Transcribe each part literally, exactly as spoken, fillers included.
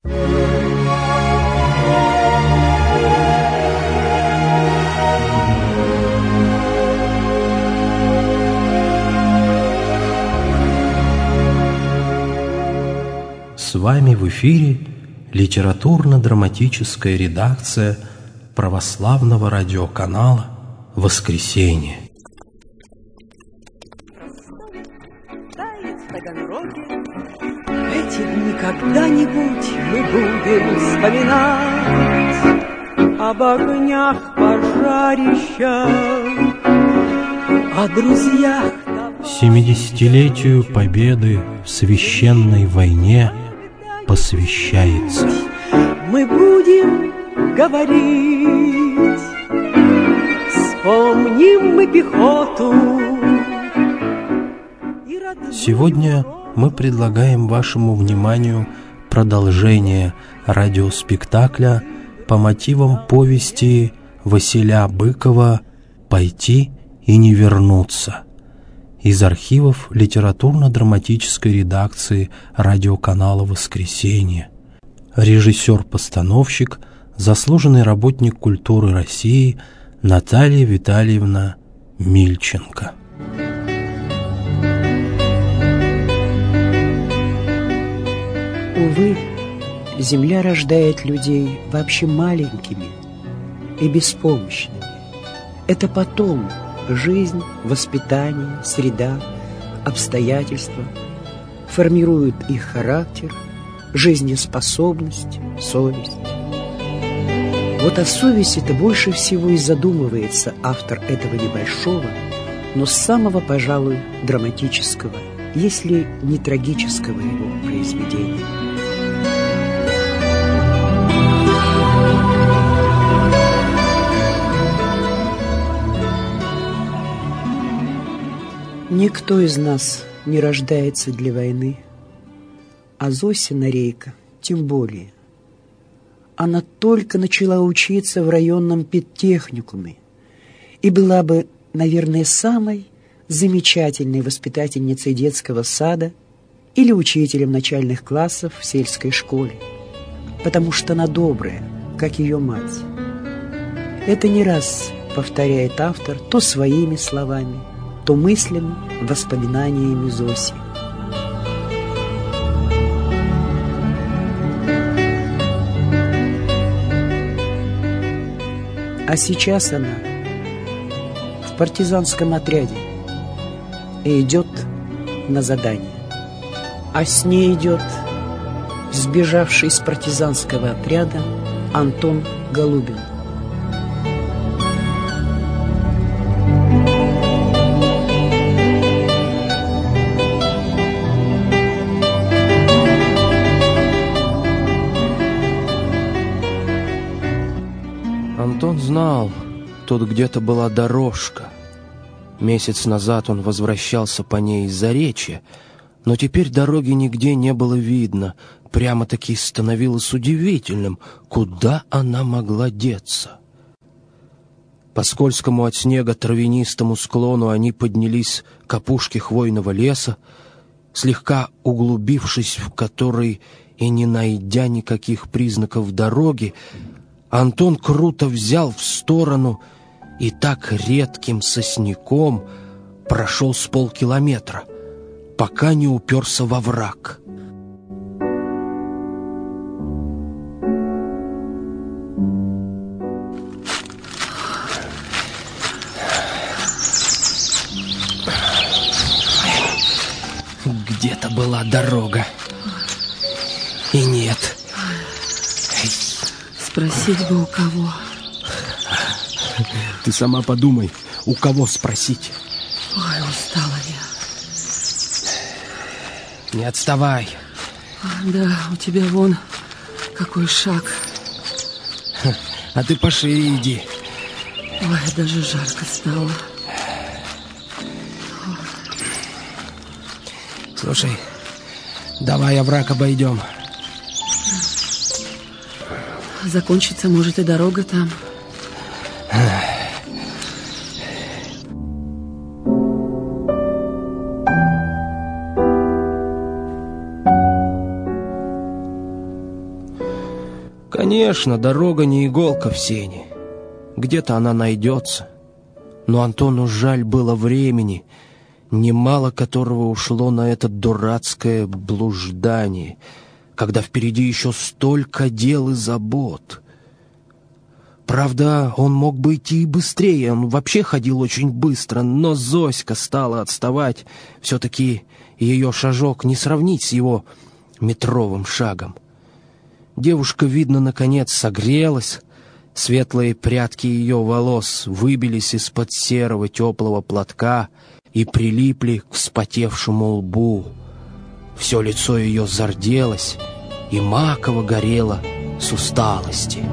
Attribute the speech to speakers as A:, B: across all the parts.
A: С вами в эфире литературно-драматическая редакция православного радиоканала «Воскресенье».
B: Эти дни когда-нибудь мы будем вспоминать об огнях пожарища, о друзьях.
A: Семидесятилетию победы в священной войне посвящается.
B: Мы будем говорить, вспомним мы пехоту.
A: Сегодня мы предлагаем вашему вниманию продолжение радиоспектакля по мотивам повести Василя Быкова «Пойти и не вернуться» из архивов литературно-драматической редакции радиоканала «Воскресенье». Режиссер-постановщик, заслуженный работник культуры России Наталья Витальевна Мильченко.
C: Увы, земля рождает людей вообще маленькими и беспомощными. Это потом жизнь, воспитание, среда, обстоятельства формируют их характер, жизнеспособность, совесть. Вот о совести-то больше всего и задумывается автор этого небольшого, но самого, пожалуй, драматического, если не трагического его произведения. Никто из нас не рождается для войны, а Зосина Рейка тем более. Она только начала учиться в районном педтехникуме и была бы, наверное, самой замечательной воспитательницей детского сада или учителем начальных классов в сельской школе, потому что она добрая, как ее мать. Это не раз повторяет автор то своими словами, то мыслями, воспоминаниями Зоси. А сейчас она в партизанском отряде и идет на задание. А с ней идет сбежавший из партизанского отряда Антон Голубин.
D: Антон знал, тут где-то была дорожка. Месяц назад он возвращался по ней из Заречья, но теперь дороги нигде не было видно. Прямо-таки становилось удивительным, куда она могла деться. По скользкому от снега травянистому склону они поднялись к опушке хвойного леса, слегка углубившись в который и не найдя никаких признаков дороги, Антон круто взял в сторону и так редким сосняком прошел с полкилометра, пока не уперся во враг. Где-то была дорога. И нет.
E: Спросить бы у кого.
D: Ты сама подумай, у кого спросить.
E: Ой, устала я.
D: Не отставай.
E: Да, у тебя вон какой шаг.
D: А ты пошире иди.
E: Ой, даже жарко стало.
D: Слушай, давай овраг обойдем.
E: Закончится, может, и дорога там.
D: Конечно, дорога не иголка в сене. Где-то она найдется. Но Антону жаль было времени, немало которого ушло на это дурацкое блуждание, когда впереди еще столько дел и забот. Правда, он мог бы идти и быстрее, он вообще ходил очень быстро, но Зоська стала отставать. Все-таки ее шажок не сравнить с его метровым шагом. Девушка, видно, наконец согрелась. Светлые прядки ее волос выбились из-под серого теплого платка и прилипли к вспотевшему лбу. Все лицо ее зарделось, и маково горело с усталости.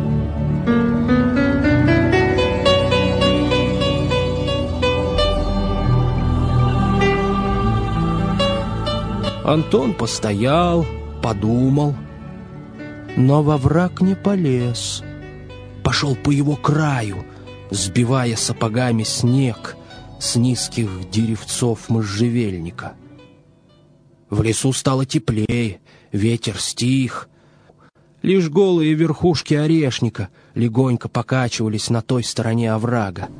D: Антон постоял, подумал, но во враг не полез. Пошел по его краю, сбивая сапогами снег с низких деревцов можжевельника. В лесу стало теплее, ветер стих. Лишь голые верхушки орешника легонько покачивались на той стороне оврага.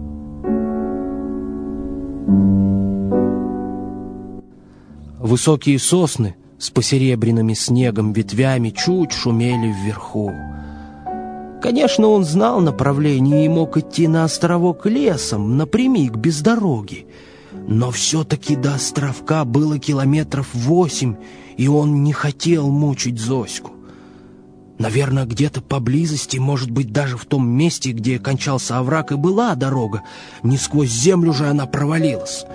D: Высокие сосны с посеребряными снегом ветвями чуть шумели вверху. Конечно, он знал направление и мог идти на островок лесом, напрямик, без дороги. Но все-таки до островка было километров восемь, и он не хотел мучить Зоську. Наверное, где-то поблизости, может быть, даже в том месте, где кончался овраг, и была дорога. Не сквозь землю же она провалилась.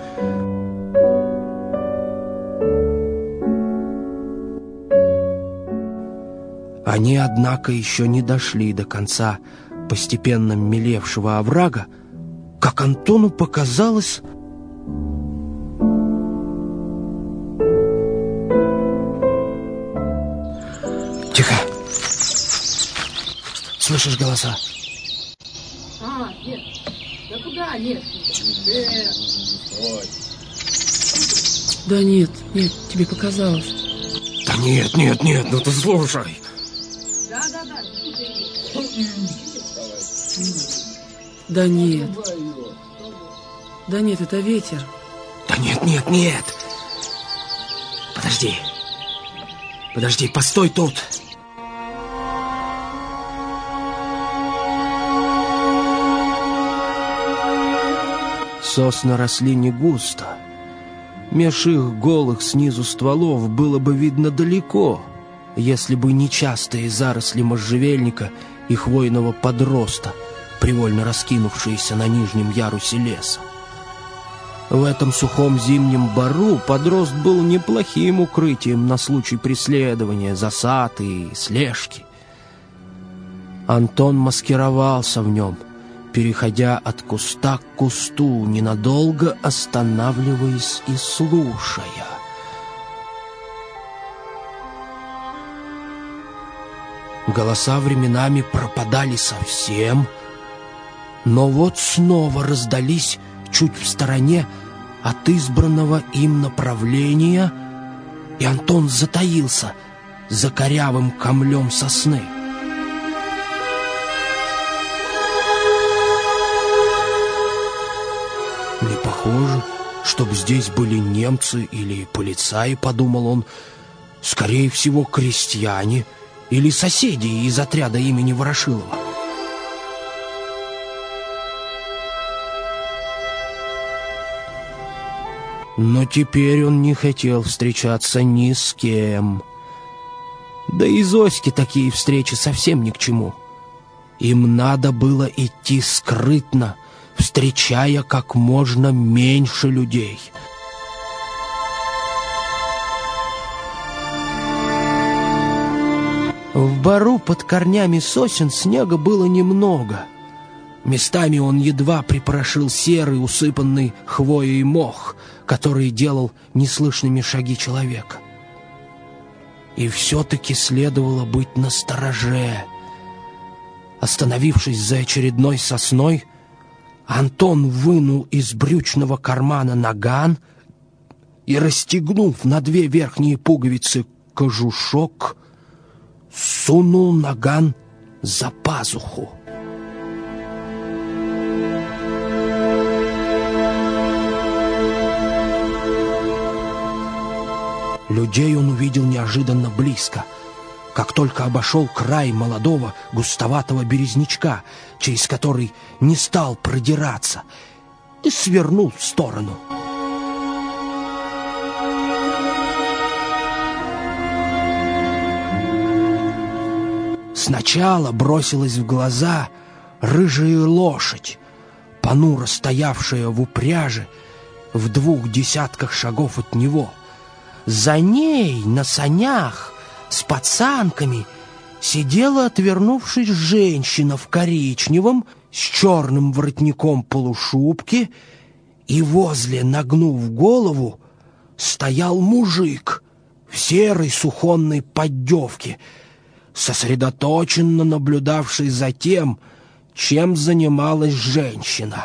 D: Они, однако, еще не дошли до конца постепенно мелевшего оврага, как Антону показалось... Тихо! Слышишь голоса?
E: А, нет. Да куда? Нет. Нет. Да нет, нет, тебе показалось.
D: Да нет, нет, нет, ну ты слушай.
E: Да, да, да. Да нет. Да нет, это ветер.
D: Да нет, нет, нет. Подожди. Подожди, постой тут. Сосны росли не густо. Меж их голых снизу стволов было бы видно далеко, если бы не частые заросли можжевельника и хвойного подроста, привольно раскинувшиеся на нижнем ярусе леса. В этом сухом зимнем бору подрост был неплохим укрытием на случай преследования, засад и слежки. Антон маскировался в нем, переходя от куста к кусту, ненадолго останавливаясь и слушая. Голоса временами пропадали совсем, но вот снова раздались чуть в стороне от избранного им направления, и Антон затаился за корявым камлем сосны. Не похоже, чтоб здесь были немцы или полицаи, подумал он. Скорее всего, крестьяне или соседи из отряда имени Ворошилова. Но теперь он не хотел встречаться ни с кем. Да и Зоське такие встречи совсем ни к чему. Им надо было идти скрытно, встречая как можно меньше людей. В бору под корнями сосен снега было немного. Местами он едва припорошил серый, усыпанный хвоей мох, который делал неслышными шаги человека. И все-таки следовало быть настороже. Остановившись за очередной сосной, Антон вынул из брючного кармана наган и, расстегнув на две верхние пуговицы кожушок, сунул наган за пазуху. Людей он увидел неожиданно близко, как только обошел край молодого густоватого березнячка, через который не стал продираться, и свернул в сторону. Сначала бросилась в глаза рыжая лошадь, понуро стоявшая в упряжи в двух десятках шагов от него. За ней на санях с пацанками сидела, отвернувшись, женщина в коричневом с черным воротником полушубки, и возле, нагнув голову, стоял мужик в серой суконной поддевке, сосредоточенно наблюдавший за тем, чем занималась женщина.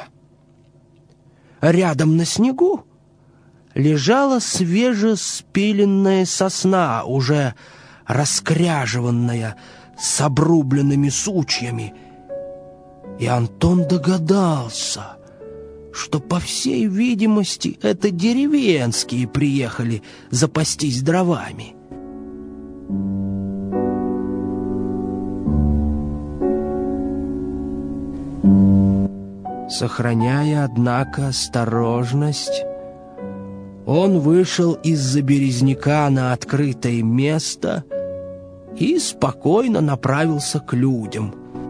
D: Рядом на снегу лежала свежеспиленная сосна, уже раскряжеванная, с обрубленными сучьями. И Антон догадался, что, по всей видимости, это деревенские приехали запастись дровами. Сохраняя, однако, осторожность, он вышел из-за березняка на открытое место и спокойно направился к людям.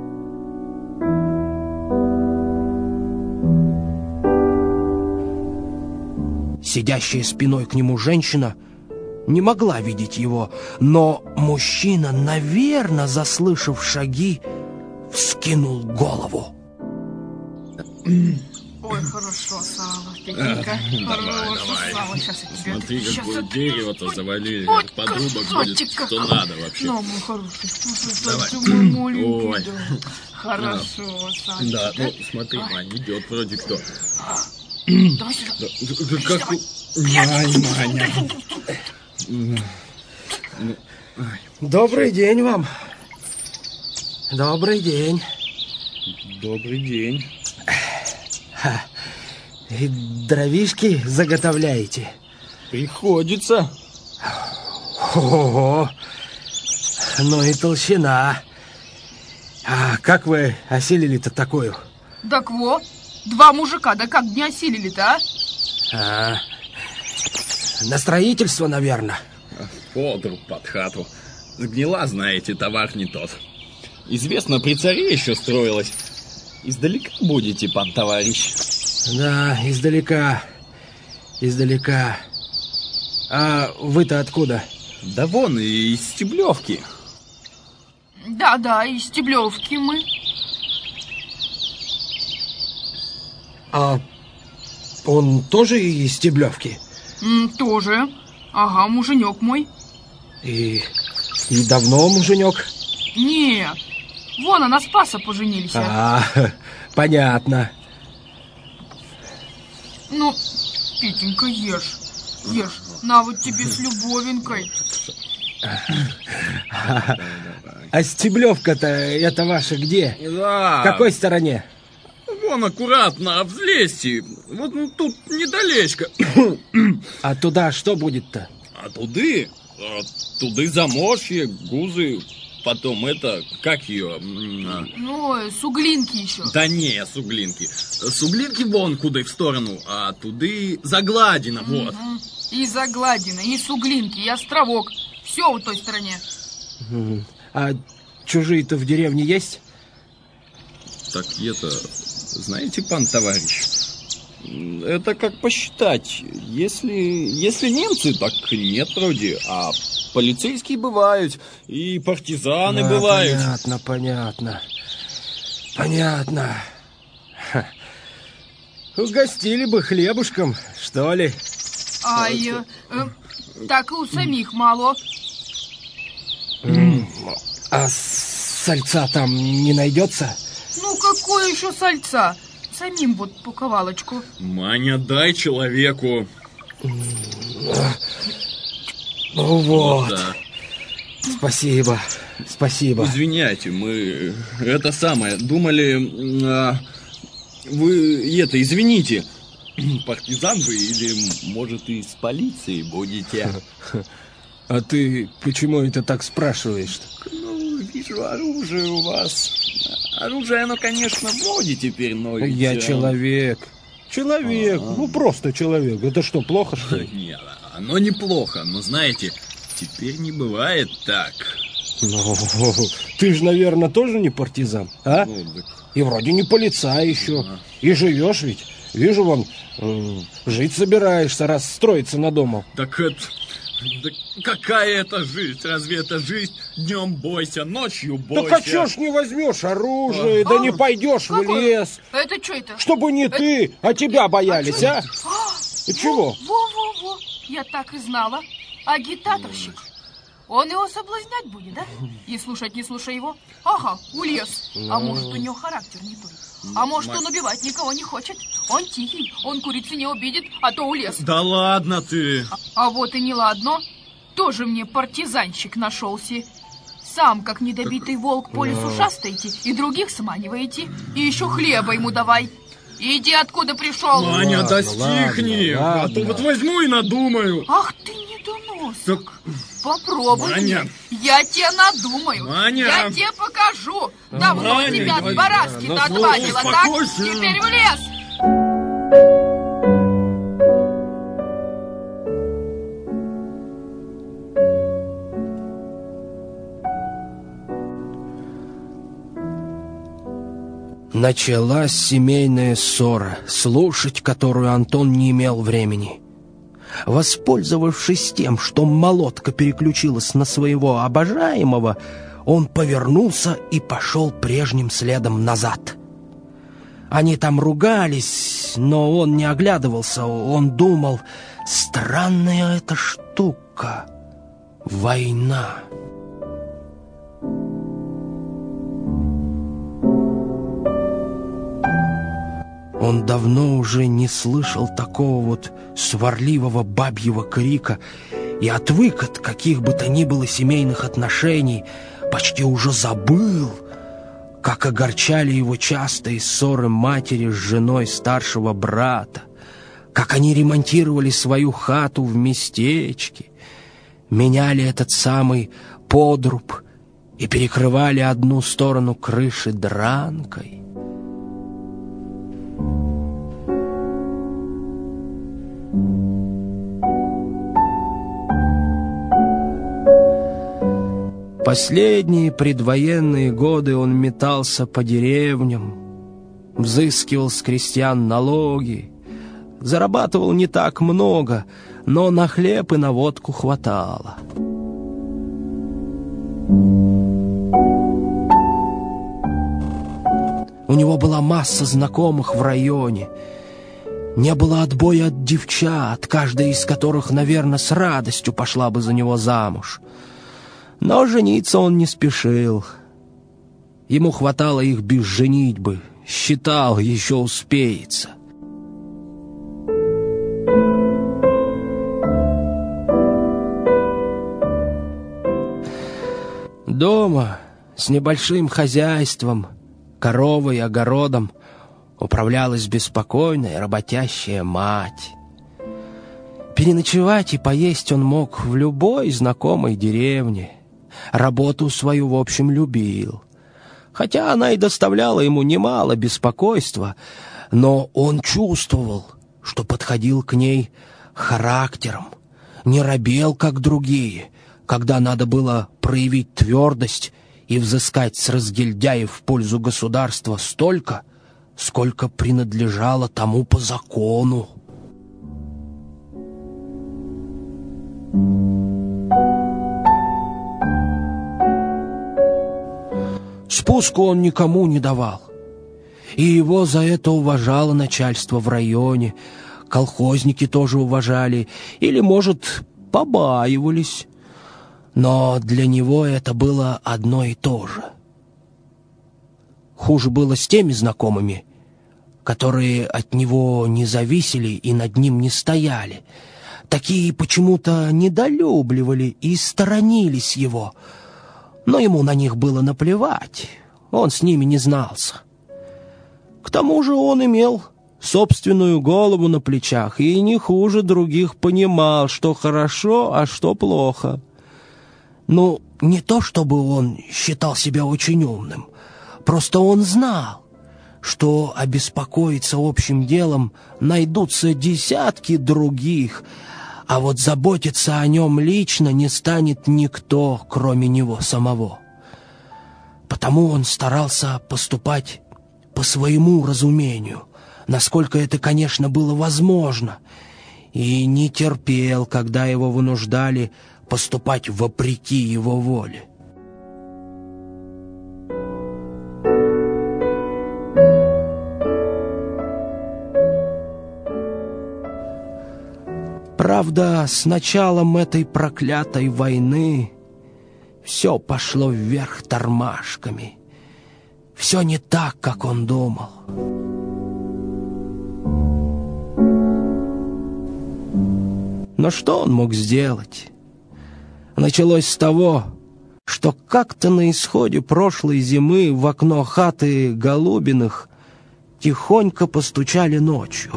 D: Сидящая спиной к нему женщина не могла видеть его, но мужчина, наверное, заслышав шаги, вскинул голову.
F: Ой, хорошо, сало, Петенька.
G: Давай, давай.
F: Сало. Сейчас я тебе...
G: Смотри,
F: Сейчас
G: какое
F: это...
G: дерево-то завалили.
F: Вот
G: Подрубок будет,
F: красотика.
G: что надо вообще.
F: Ну, мой хороший, слушай,
G: Давай.
F: ты мой маленький,
G: Ой.
F: да. Хорошо, Сало.
G: Да, ну смотри, Мань, идет вроде кто.
F: Давай сюда.
G: Да, да как... Мань, Маня.
D: Добрый день вам. Добрый день.
G: Добрый день.
D: Ха. И дровишки заготовляете?
G: Приходится.
D: Ого! Ну и толщина. А как вы осилили-то такую?
F: Так во, два мужика, да как не осилили-то, а?
D: А, на строительство, наверное.
G: Подруб под хату. Сгнила, знаете, товар не тот. Известно, при царе еще строилось. Издалека будете, пан товарищ?
D: Да, издалека. Издалека. А вы-то откуда?
G: Да вон, из Стеблевки.
F: Да-да, из Стеблевки мы.
D: А он тоже из Стеблевки?
F: М, тоже. Ага, муженек мой.
D: И, и давно муженек?
F: Нет. Вон, а на Спаса поженились.
D: А, понятно.
F: Ну, Петенька, ешь. Ешь. На вот тебе с любовенькой.
D: А Стеблевка-то это ваша где?
G: Да.
D: В какой стороне?
G: Вон аккуратно, взлезьте. Вот ну, тут недалечко.
D: А туда что будет-то?
G: А туды, а, туды заморье, гузы, потом это, как ее?
F: Ну, суглинки еще.
G: Да не, суглинки. Суглинки вон куда в сторону, а туды Загладина, вот.
F: Угу. И Загладина, и суглинки, и островок. Все в той стороне.
D: А чужие-то в деревне есть?
G: Так это, знаете, пан товарищ, это как посчитать. Если, если немцы, так нет вроде, а полицейские бывают, и партизаны
D: А,
G: бывают.
D: Понятно, понятно. Понятно. Ха. Угостили бы хлебушком, что ли?
F: Ай, э, э, так и у самих мало.
D: А сальца там не найдется?
F: Ну, какое еще сальца? Самим вот по ковалочку.
G: Маня, дай человеку.
D: Ну вот.
G: Да.
D: Спасибо. Спасибо.
G: Извиняйте, мы это самое думали... А, вы это, извините, партизан вы или, может, из полиции будете?
D: А ты почему это так спрашиваешь?
G: Ну, вижу оружие у вас. Оружие, оно, конечно, в моде теперь, но...
D: Я
G: ведь...
D: человек. Человек,
G: А-а-а.
D: ну просто человек. Это что, плохо, что ли?
G: Нет, оно неплохо, но знаете, теперь не бывает так.
D: Ну, ты же, наверное, тоже не партизан, а?
G: Ну, так...
D: И вроде не полицай еще.
G: А.
D: И живешь ведь. Вижу, вон, э, жить собираешься, раз строиться надумал.
G: Так это... Да какая это жизнь? Разве это жизнь? Днем бойся, ночью бойся.
D: Так а чё ж не возьмешь оружие, а? Да не пойдешь в лес?
F: Это что это?
D: Чтобы не это... ты, а тебя боялись, а?
F: а?
D: И чего?
F: Во-во-во, я так и знала. Агитаторщик. Он его соблазнять будет, да? Не слушать, не слушай его. Ага, улез. А может, у него характер не той. А может, он убивать никого не хочет. Он тихий, он курицы не обидит, а то улез.
G: Да ладно ты.
F: А, а вот и не ладно. Тоже мне партизанщик нашелся. Сам, как недобитый волк, по лесу шастаете и других сманиваете. И еще хлеба ему давай. Иди, откуда пришел.
G: Маня,
D: ладно,
G: да стихни.
D: Ладно,
G: а то
D: ладно.
G: вот возьму и надумаю.
F: Ах ты недоносок.
G: Так...
F: Попробуй.
G: Маня.
F: Я тебе надумаю.
G: Маня.
F: Я тебе покажу. Давно
G: Маня,
F: тебя
G: Маня.
F: от Бараски-то
D: Ну,
F: отвадила, так?
G: успокойся.
F: Теперь в лес.
D: Началась семейная ссора, слушать которую Антон не имел времени. Воспользовавшись тем, что молотка переключилась на своего обожаемого, он повернулся и пошел прежним следом назад. Они там ругались, но он не оглядывался, он думал, странная эта штука — война. Он давно уже не слышал такого вот сварливого бабьего крика и отвык от каких бы то ни было семейных отношений, почти уже забыл, как огорчали его частые ссоры матери с женой старшего брата, как они ремонтировали свою хату в местечке, меняли этот самый подруб и перекрывали одну сторону крыши дранкой. Последние предвоенные годы он метался по деревням, взыскивал с крестьян налоги, зарабатывал не так много, но на хлеб и на водку хватало. У него была масса знакомых в районе. Не было отбоя от девчат, каждая из которых, наверное, с радостью пошла бы за него замуж. Но жениться он не спешил. Ему хватало их без женитьбы, считал, еще успеется. Дома с небольшим хозяйством, коровой, огородом управлялась беспокойная работящая мать. Переночевать и поесть он мог в любой знакомой деревне. Работу свою, в общем, любил. Хотя она и доставляла ему немало беспокойства, но он чувствовал, что подходил к ней характером, не робел, как другие, когда надо было проявить твердость и взыскать с разгильдяев в пользу государства столько, сколько принадлежало тому по закону. Спуску он никому не давал, и его за это уважало начальство в районе, колхозники тоже уважали или, может, побаивались, но для него это было одно и то же. Хуже было с теми знакомыми, которые от него не зависели и над ним не стояли. Такие почему-то недолюбливали и сторонились его. Но ему на них было наплевать, он с ними не знался. К тому же он имел собственную голову на плечах и не хуже других понимал, что хорошо, а что плохо. Ну, не то чтобы он считал себя очень умным, просто он знал, что обеспокоиться общим делом найдутся десятки других, а вот заботиться о нем лично не станет никто, кроме него самого. Потому он старался поступать по своему разумению, насколько это, конечно, было возможно, и не терпел, когда его вынуждали поступать вопреки его воле. Правда, с началом этой проклятой войны все пошло вверх тормашками. Все не так, как он думал. Но что он мог сделать? Началось с того, что как-то на исходе прошлой зимы в окно хаты Голубиных тихонько постучали ночью.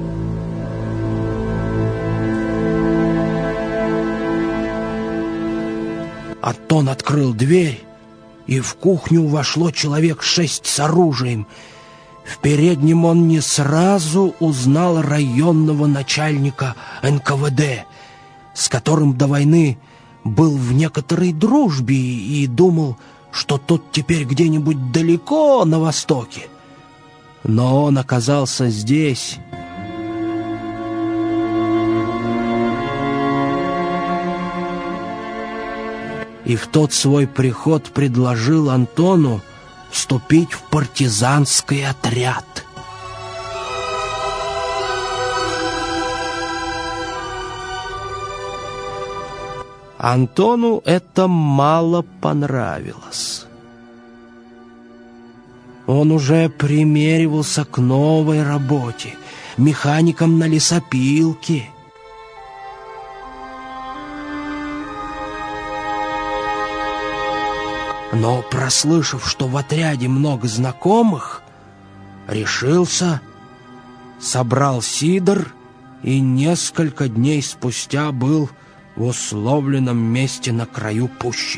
D: Антон открыл дверь, и в кухню вошло человек шесть с оружием. В переднем он не сразу узнал районного начальника эн ка вэ дэ, с которым до войны был в некоторой дружбе и думал, что тот теперь где-нибудь далеко на востоке. Но он оказался здесь. И в тот свой приход предложил Антону вступить в партизанский отряд. Антону это мало понравилось. Он уже примеривался к новой работе, механиком на лесопилке. Но, прослышав, что в отряде много знакомых, решился, собрал сидр и несколько дней спустя был в условленном месте на краю пущи.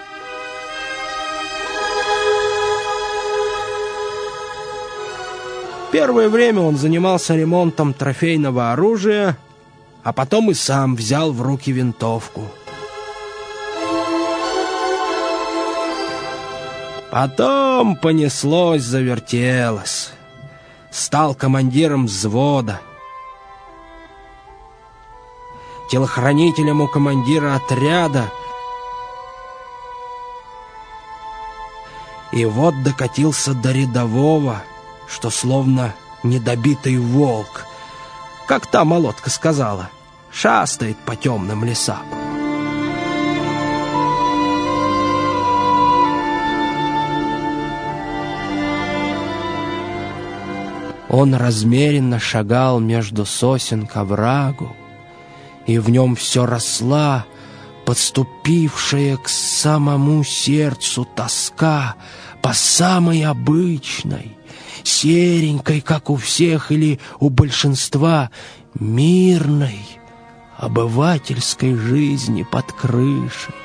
D: Первое время он занимался ремонтом трофейного оружия, а потом и сам взял в руки винтовку. Потом понеслось, завертелось. Стал командиром взвода, телохранителем у командира отряда. И вот докатился до рядового, что словно недобитый волк, как та молотка сказала, шастает по темным лесам. Он размеренно шагал между сосен к оврагу, и в нем все росла подступившая к самому сердцу тоска по самой обычной, серенькой, как у всех или у большинства, мирной, обывательской жизни под крышей.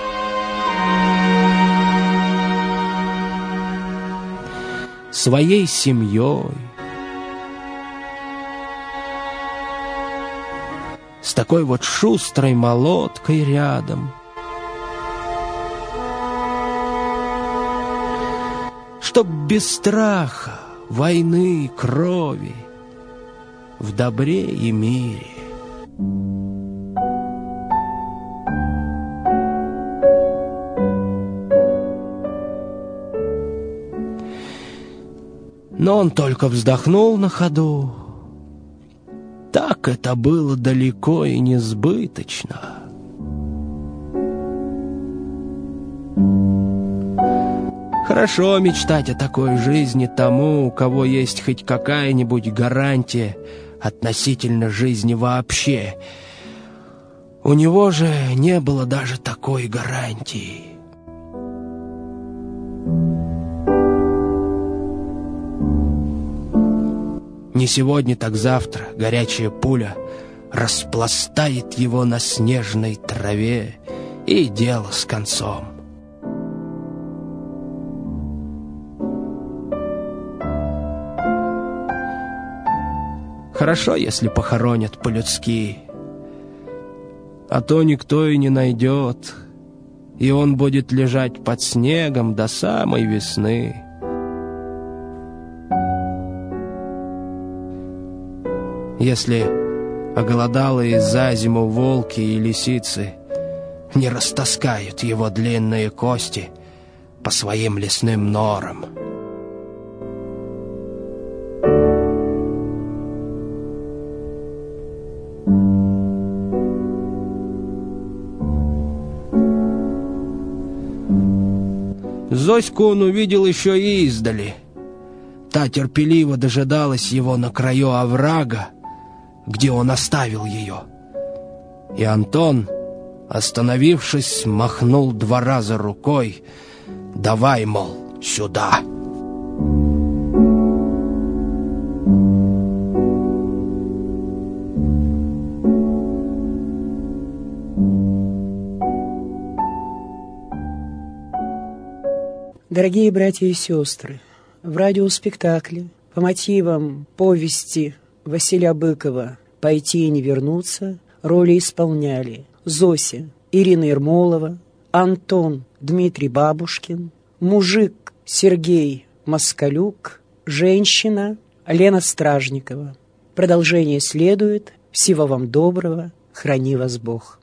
D: Своей семьей, с такой вот шустрой молоткой рядом, чтоб без страха, войны, крови, в добре и мире. Но он только вздохнул на ходу. Так это было далеко и несбыточно. Хорошо мечтать о такой жизни тому, у кого есть хоть какая-нибудь гарантия относительно жизни вообще. У него же не было даже такой гарантии. Не сегодня, так завтра горячая пуля распластает его на снежной траве, и дело с концом. Хорошо, если похоронят по-людски, а то никто и не найдет, и он будет лежать под снегом до самой весны. Если оголодалые за зиму волки и лисицы не растаскают его длинные кости по своим лесным норам. Зоську он увидел еще и издали. Та терпеливо дожидалась его на краю оврага, где он оставил ее. И Антон, остановившись, махнул два раза рукой: «Давай, мол, сюда!»
C: Дорогие братья и сестры, в радиоспектакле по мотивам повести Василия Быкова «Пойти и не вернуться» роли исполняли Зося Ирина Ермолова, Антон Дмитрий Бабушкин, мужик Сергей Москалюк, женщина Лена Стражникова. Продолжение следует. Всего вам доброго. Храни вас Бог.